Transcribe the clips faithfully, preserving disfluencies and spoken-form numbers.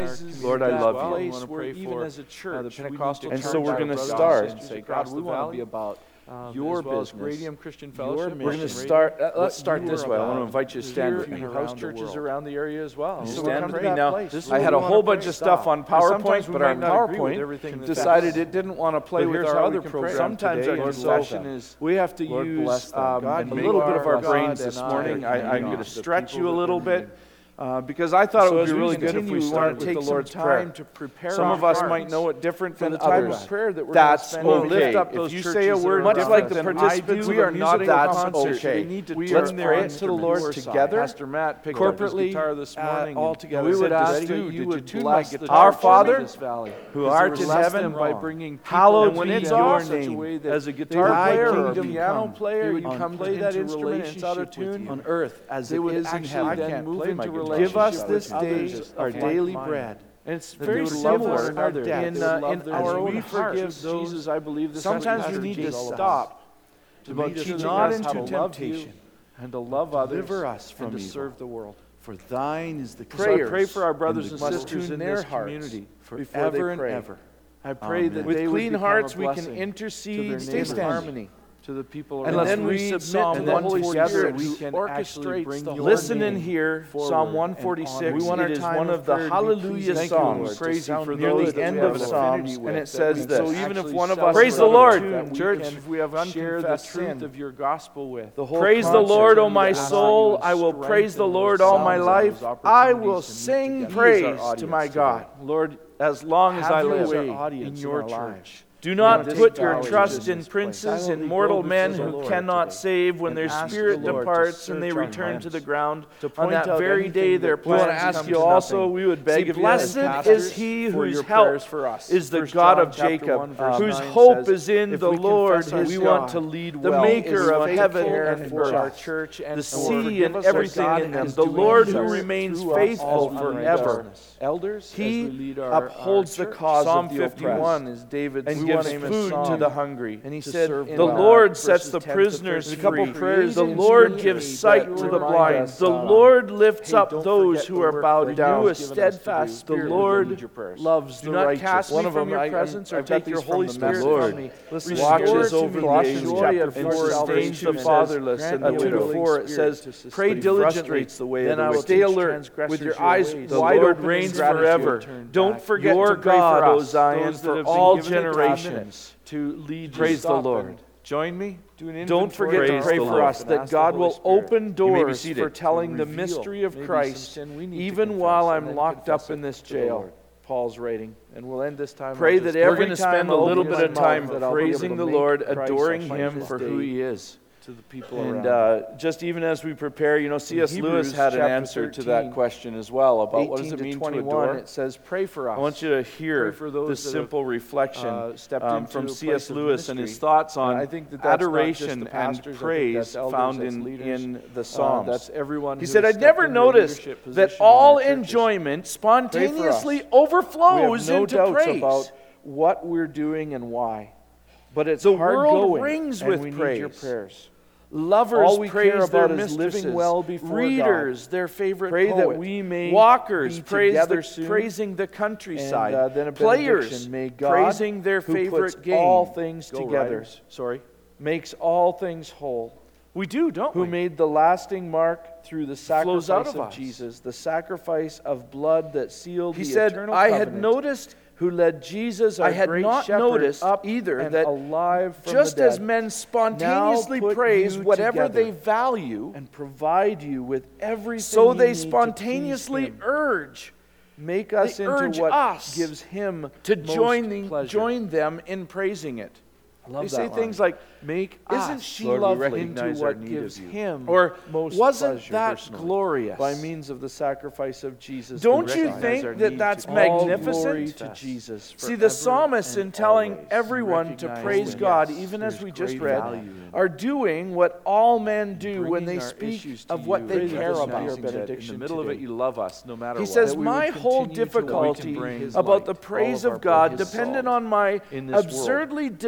Lord, I love you. Place where even as a church, uh, the Pentecostal and so we're going to start and say, God, we want to be about um, your as well business, Radium Christian Fellowship. We're going to start. Uh, let's start this way. I want to invite you to stand with me. House churches around the area as well. So stand with me now. I had a whole bunch of stuff on PowerPoint, but our PowerPoint decided it didn't want to play with our other program. Sometimes our confession is we have to use um, a little bit of our brains this morning. I, I'm going to stretch you a little bit. Uh, because I thought so it would be really good if we started with the Lord's Prayer. To prepare some of us might know it different than others. Prayer that we're that's okay. Lift up if you say a word much like the participants, we are not that's okay. We to Let's pray it to the Lord together, Pastor Matt picked corporately, up his guitar this morning, uh, all together. We would ask you, you would tune bless our Father, who art in heaven, by bringing hallowed be your name. As a guitar player or a piano player, you come play that instrument and out of tune on earth as it is in heaven. I can't play my guitar. Give us this day our daily bread. And it's very similar in, uh, in our own hearts. Jesus, I believe this sometimes you need to stop to teach not into temptation and to love others us from and to serve the world. For thine is the prayer. So I pray for our brothers and sisters in this community forever and ever. I pray that with they clean would hearts we can to intercede in harmony. To the people and then we submit Psalm to the Holy Spirit we can orchestrate the listen in here Psalm one forty-six. We want our time one of the hallelujah songs praise you for near those the end of Psalms, and it says this. So even if one of us praise the Lord, church, if we have unconfessed the truth of your gospel with praise the Lord, O my soul. I will praise the Lord all my life. I will sing praise to my God, Lord, as long as I live in your church. Do not put your trust in princes and mortal men who cannot save when their spirit departs and they return to the ground. On that very day their plans come to nothing. We want to ask you also, we would beg of you, blessed is he whose help is the God of Jacob, whose hope is in the Lord. We want to lead the maker of heaven and earth, the sea and everything in them, the Lord who remains faithful forever. Elders, he upholds the cause of the oppressed. Psalm fifty-one is David's gives food to the hungry. And he said, the Lord sets the prisoners free. The Lord gives sight to the blind. The Lord lifts up those who are bowed down. You a steadfast spirit. The Lord loves the righteous. Do not cast me from your presence or take your Holy Spirit from me. Watches over Colossians chapter four stains the fatherless. And two to four it says, pray diligently, then I will stay alert with your eyes wide open. Reigns forever. Don't forget your God, O Zion, for all generations. To lead praise the Lord. Join me. Do Don't forget to pray for us that God will open doors for telling the mystery of Christ, even while I'm locked up in this jail. Paul's writing, and we'll end this time. Pray that every time we're going to spend a little bit of time praising the Lord, adoring Him for who He is. To the people and uh, just even as we prepare, you know, C S Lewis had an answer to that question as well about what does it mean to adore. It says, "Pray for us." I want you to hear this simple reflection uh, um, from C S Lewis and his thoughts on uh, I think that adoration and praise found in, in the Psalms. Uh, that's everyone. He said, "I'd never noticed that all enjoyment spontaneously overflows we have no into doubts praise about what we're doing and why." But it's the hard world going, rings with and we praise. Need your prayers. Lovers All we praise care about their is living well before Readers, God. Their favorite Pray poet. That we may Walkers, praise the, soon. Praising the countryside. And, uh, then a Players, may God, praising their favorite game. All things Go together. Riders. Sorry, makes all things whole. We do, don't Who we? Who made the lasting mark through the sacrifice of, of Jesus, the sacrifice of blood that sealed he the said, eternal covenant. He said, "I had noticed." Who led Jesus, our I had great not noticed up either that alive from just the dead, as men spontaneously praise whatever they value and provide you with everything, so they spontaneously urge, make us they into what us gives Him to join, the, join them in praising it. I love they say line. Things like, "Make Isn't us, she Lord, lovely into what gives Him or most wasn't that personally. Glorious by means of the sacrifice of Jesus?" Don't you think that that's magnificent? To Jesus. See, the psalmists in telling everyone to praise God, even as we just read, are doing what all men do when they speak of what they care about. In the middle of it, you love us, no matter what. He says, "My whole difficulty about the praise of God depended on my absurdly denying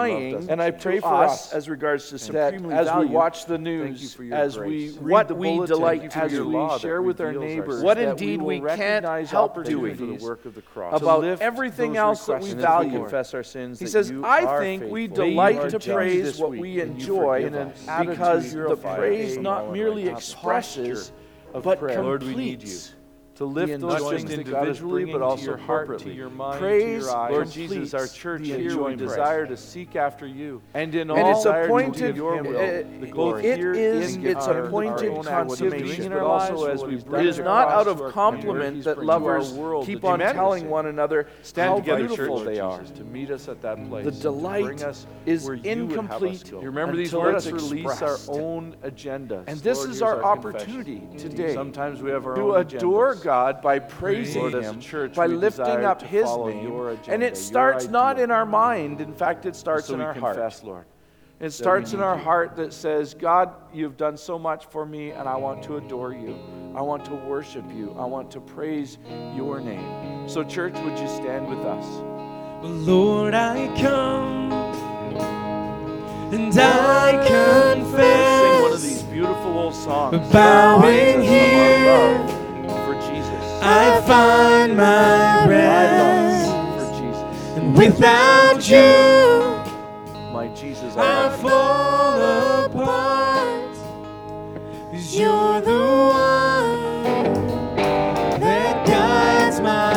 praying, and I pray for us as regards to supremely that as we watch the news, as we read the bulletin, delight as we share with our neighbors, what indeed we can't help doing about everything else that we value. Confess our sins. He says, I think we delight to praise what we enjoy, because the praise not merely expresses, but completes. To lift those things individually, but also corporately. Your mind, praise, Lord Jesus, our church here, we desire to seek after you, and in all, and it's appointed. Your will, it, the glory. It is its appointed consummation, but also as we. It is not out of compliment that lovers keep on telling one another how beautiful they are. To meet us at that place. The delight is incomplete. You remember these words? Let us release our own agendas, and this is our opportunity today. Sometimes we have our own agendas. To adore God. God by praising Lord, Him, church, by lifting up His name, agenda, and it starts not in our mind. In fact, it starts so in our confess, heart. Lord, it starts in our you. heart that says, God, you've done so much for me, and I want to adore you. I want to worship you. I want to praise your name. So, church, would you stand with us? Well, Lord, I come and I confess. Sing one of these beautiful old songs. Bowing here. I find my rest, for Jesus. And without you, my Jesus, I, I fall apart. 'Cause you're the one that guides my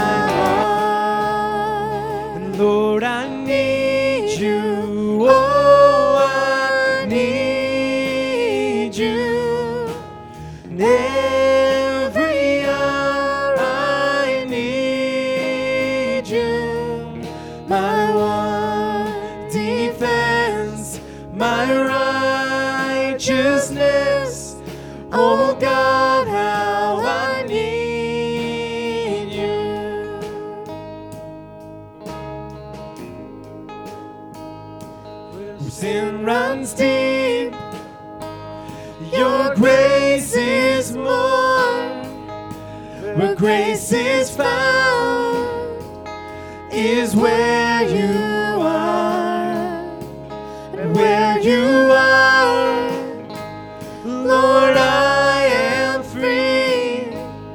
heart. And Lord, I need you. Oh, I need you. Never righteousness, oh God, how I need you. Where sin runs deep, your grace is more. Where grace is found is where you are, and where you are, Lord, I am free.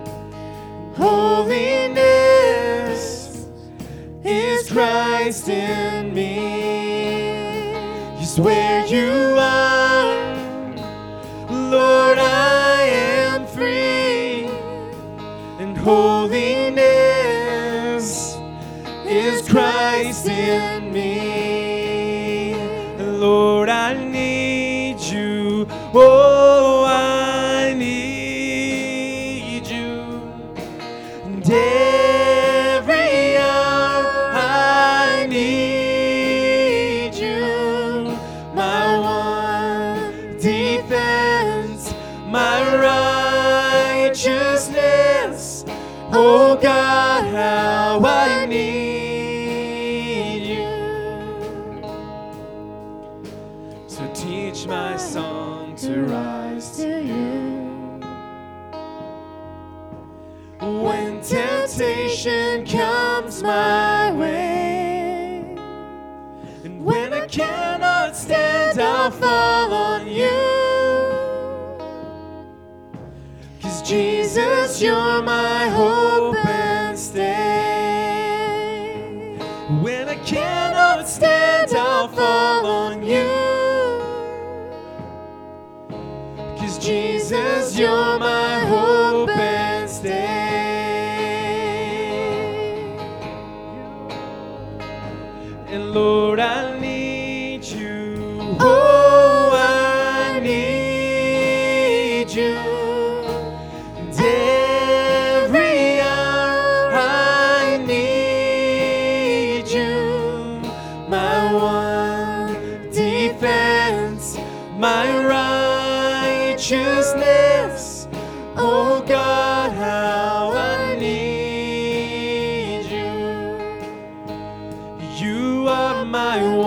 Holiness is Christ in me. Is where you are, Lord, I am free. And holiness is Christ in me. Lord, I need you. Oh, I need you. And every hour I need you. My one defense, my righteousness. Oh God, how I need you. So teach my song to rise to you. When temptation comes my way, and when I cannot stand, I'll fall on you. 'Cause Jesus, you're my hope and stay. When I cannot stand, I'll fall on you. Jesus, you're my hope and stay. And Lord, I need you. Oh, I need you. And every hour I need you. My one defense, my righteousness, oh God, how I need you. You are my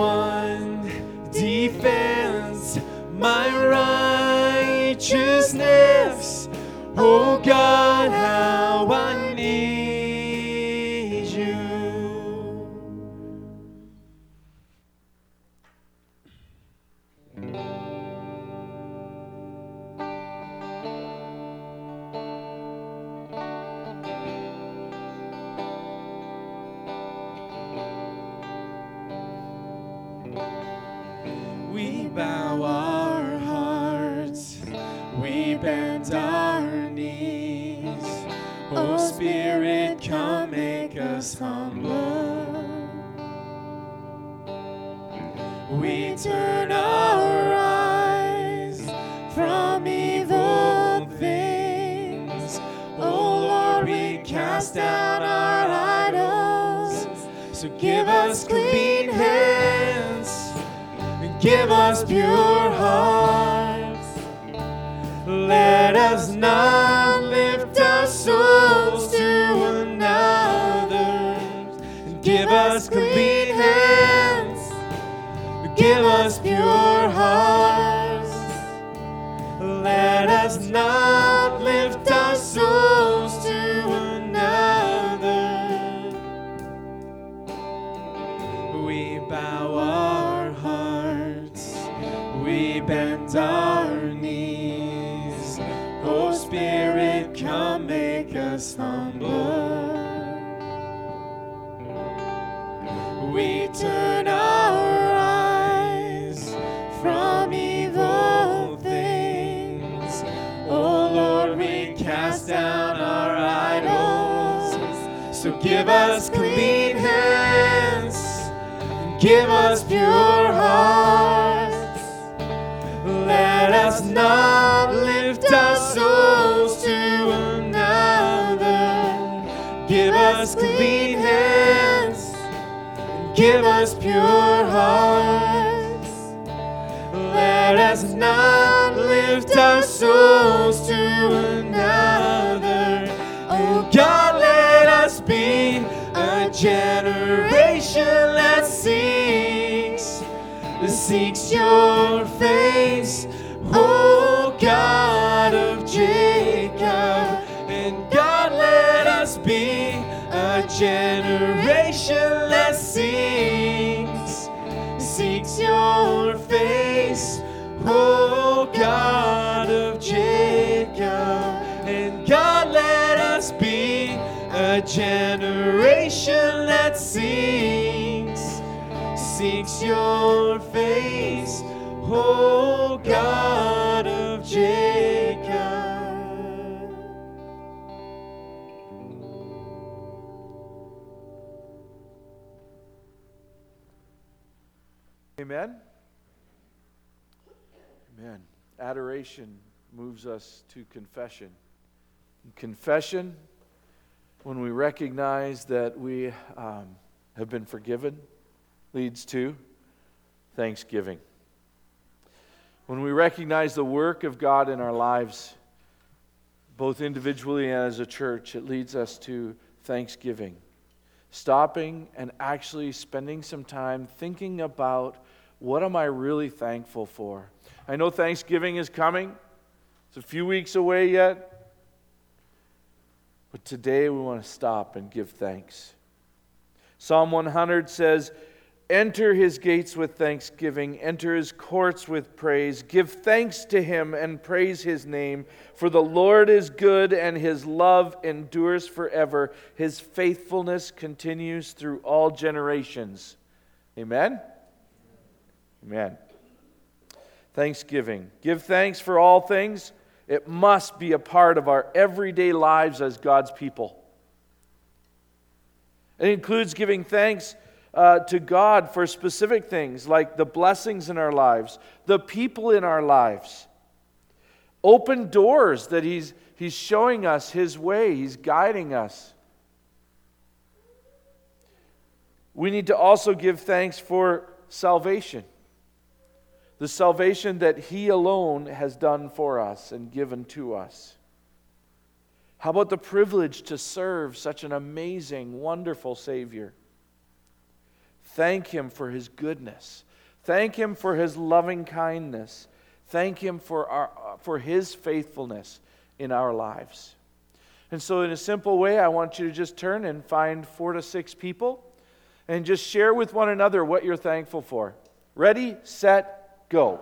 make us humbler. We turn our eyes from evil things. Oh Lord, we cast down our idols. So give us clean hands and give us pure hearts. Let us not lift our souls to another. And give us clean hands, give us pure hearts. Let us not lift our souls to another. We bow our hearts, we bend our knees. Oh Spirit, come make us humbler. We turn our eyes from evil things. Oh Lord, we cast down our idols. So give us clean hands, give us pure hearts. Let us not lift our souls to another. Give us clean hands, give us pure hearts. Let us not lift our souls to another. Oh God, let us be a generation that seeks, that seeks your face, oh God of Jacob. And God, let us be a generation that seeks, seeks your face, oh God of Jacob. And God, let us be a generation that seeks, seeks your face, oh God of Jacob. Amen? Amen. Adoration moves us to confession. Confession, when we recognize that we um, have been forgiven, leads to thanksgiving. When we recognize the work of God in our lives, both individually and as a church, it leads us to thanksgiving. Stopping and actually spending some time thinking about, what am I really thankful for? I know Thanksgiving is coming. It's a few weeks away yet. But today we want to stop and give thanks. Psalm one hundred says, enter his gates with thanksgiving, enter his courts with praise. Give thanks to him and praise his name. For the Lord is good and his love endures forever. His faithfulness continues through all generations. Amen? Amen. Thanksgiving. Give thanks for all things. It must be a part of our everyday lives as God's people. It includes giving thanks uh, to God for specific things like the blessings in our lives, the people in our lives, open doors that He's, he's showing us His way, He's guiding us. We need to also give thanks for salvation. The salvation that He alone has done for us and given to us. How about the privilege to serve such an amazing, wonderful Savior? Thank Him for His goodness. Thank Him for His loving kindness. Thank Him for our, for His faithfulness in our lives. And so in a simple way, I want you to just turn and find four to six people and just share with one another what you're thankful for. Ready, set, go.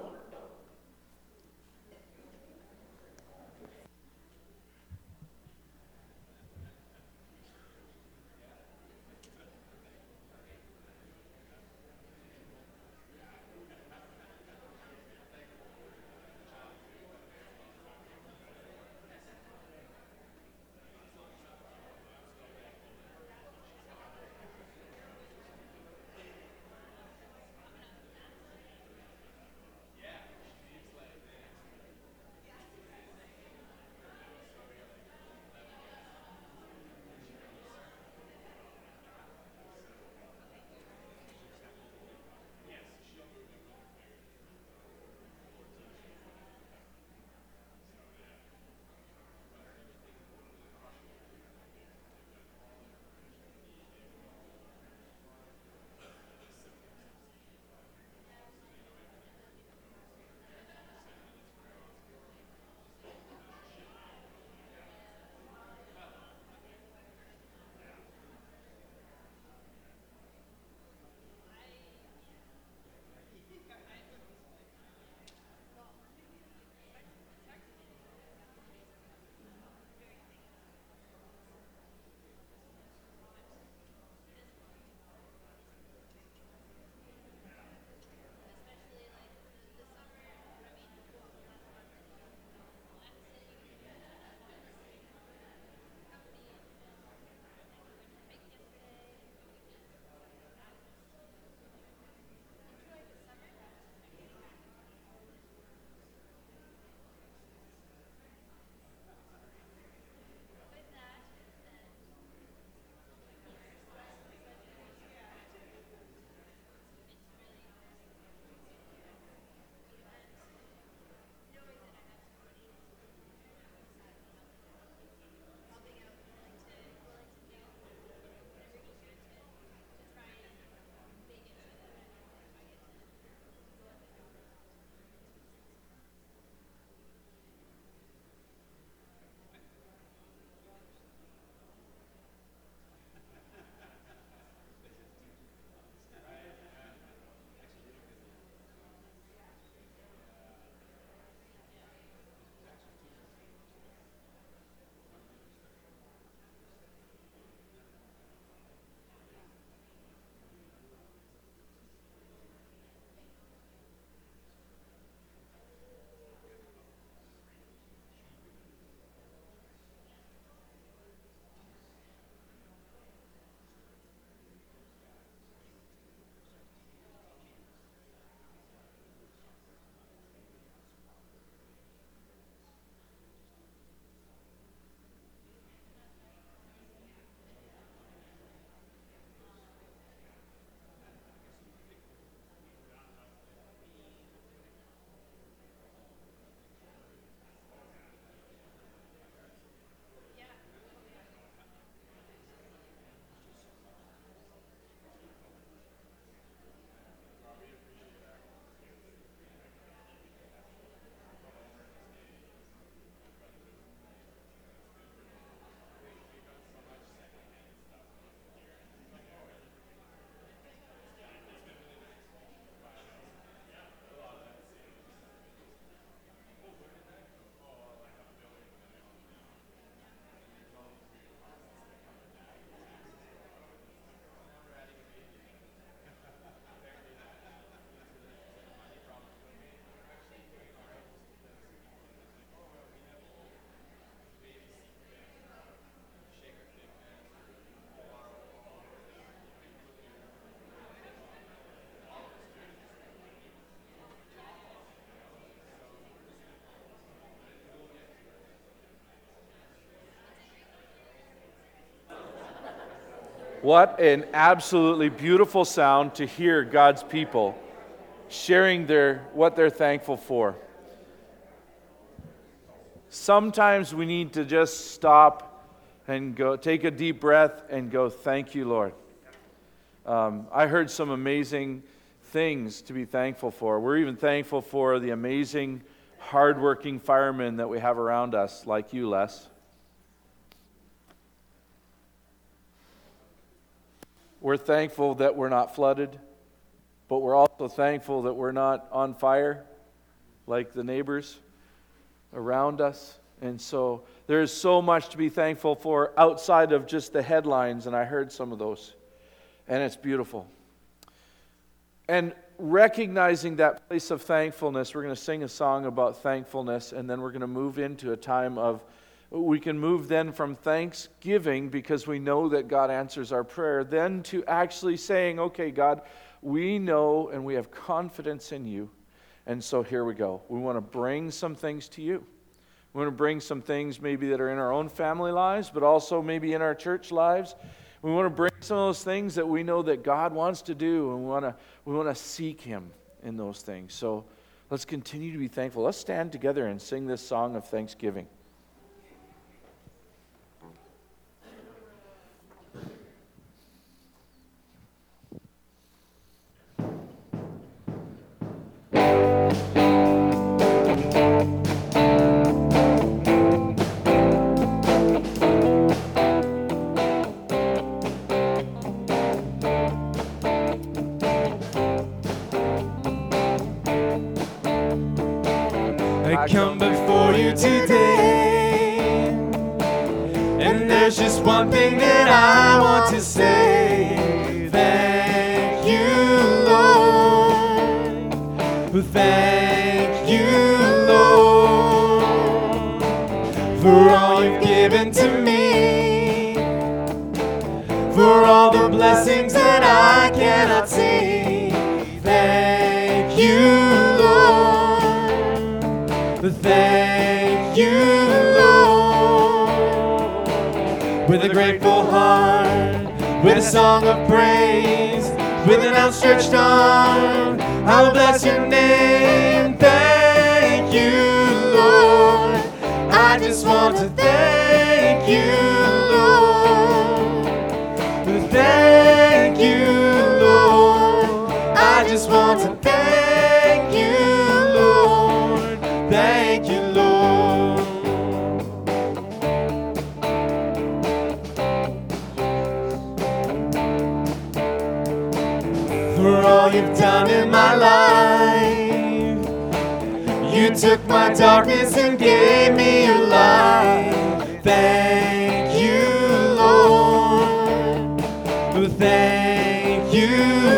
What an absolutely beautiful sound to hear God's people sharing their what they're thankful for. Sometimes we need to just stop and go, take a deep breath and go, thank you, Lord. Um, I heard some amazing things to be thankful for. We're even thankful for the amazing, hardworking firemen that we have around us, like you, Les. We're thankful that we're not flooded, but we're also thankful that we're not on fire like the neighbors around us. And so there's so much to be thankful for outside of just the headlines, and I heard some of those. And it's beautiful. And recognizing that place of thankfulness, we're going to sing a song about thankfulness, and then we're going to move into a time of, we can move then from thanksgiving, because we know that God answers our prayer, then to actually saying, okay, God, we know and we have confidence in you. And so here we go. We want to bring some things to you. We want to bring some things maybe that are in our own family lives, but also maybe in our church lives. We want to bring some of those things that we know that God wants to do, and we want to we want to seek Him in those things. So let's continue to be thankful. Let's stand together and sing this song of thanksgiving. I come before you today, and there's just one thing that I want to say. Thank you, Lord. Thank you, Lord, for all you've given to me, for all the blessings that I cannot see. Thank you, Lord. Thank you, Lord. With a grateful heart, with a song of praise, with an outstretched arm, I will bless your name. Thank you, Lord. I just want to thank you, Lord. Thank you, Lord. I just want to thank you, Lord. Thank you, Lord. For all you've done in my life, you took my darkness and gave me your light. Thank you, Lord. Thank you,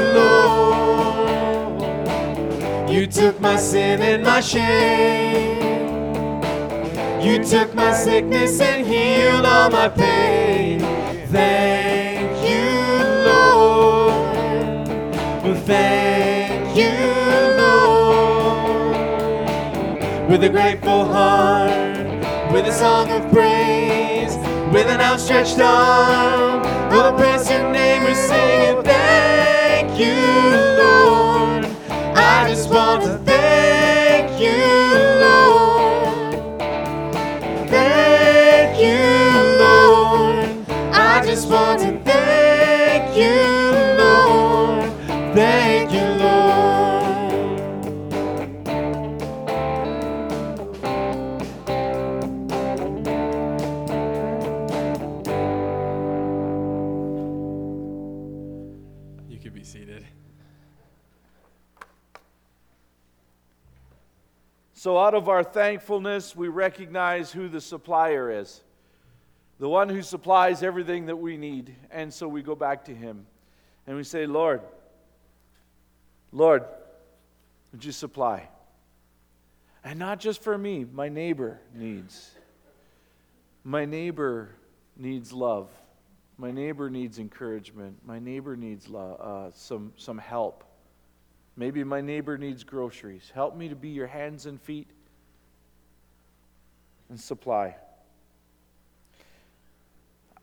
Lord. You took my sin and my shame. You took my sickness and healed all my pain. Thank you, Lord. Thank you, Lord. With a grateful heart, with a song of praise, with an outstretched arm, we'll praise your name. We're singing, thank you, Lord. I just want to thank you, Lord. Thank you, Lord. I just want to thank you, Lord. Thank you, Lord. You can be seated. So out of our thankfulness, we recognize who the supplier is, the one who supplies everything that we need. And so we go back to Him and we say, Lord, Lord, would you supply? And not just for me, my neighbor needs. My neighbor needs love. My neighbor needs encouragement. My neighbor needs love, uh, some, some help. Maybe my neighbor needs groceries. Help me to be your hands and feet and supply.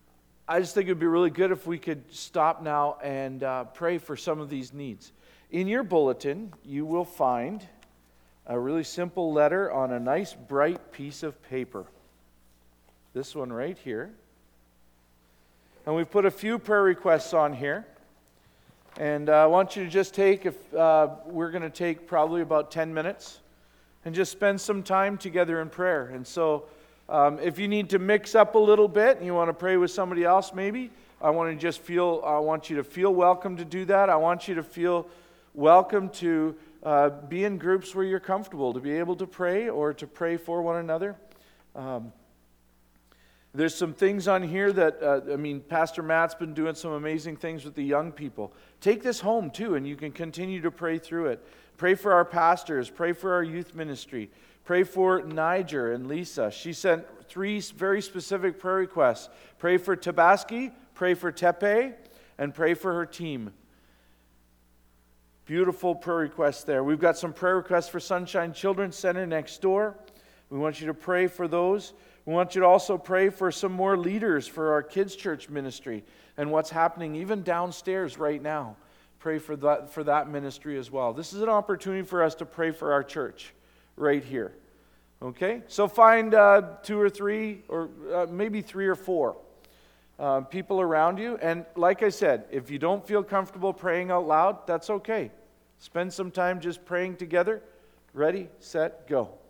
I just think it would be really good if we could stop now and uh, pray for some of these needs. In your bulletin, you will find a really simple letter on a nice bright piece of paper. This one right here. And we've put a few prayer requests on here. And uh, I want you to just take, if uh, we're going to take probably about ten minutes, and just spend some time together in prayer. And so um, if you need to mix up a little bit and you want to pray with somebody else maybe, I want to just feel, I want you to feel welcome to do that. I want you to feel welcome to uh, be in groups where you're comfortable, to be able to pray or to pray for one another. Um, There's some things on here that, uh, I mean, Pastor Matt's been doing some amazing things with the young people. Take this home, too, and you can continue to pray through it. Pray for our pastors. Pray for our youth ministry. Pray for Niger and Lisa. She sent three very specific prayer requests. Pray for Tabaski, pray for Tepe, and pray for her team. Beautiful prayer requests there. We've got some prayer requests for Sunshine Children's Center next door. We want you to pray for those. We want you to also pray for some more leaders for our kids' church ministry and what's happening even downstairs right now. Pray for that, for that ministry as well. This is an opportunity for us to pray for our church right here. Okay? So find uh, two or three, or uh, maybe three or four uh, people around you. And like I said, if you don't feel comfortable praying out loud, that's okay. Spend some time just praying together. Ready, set, go.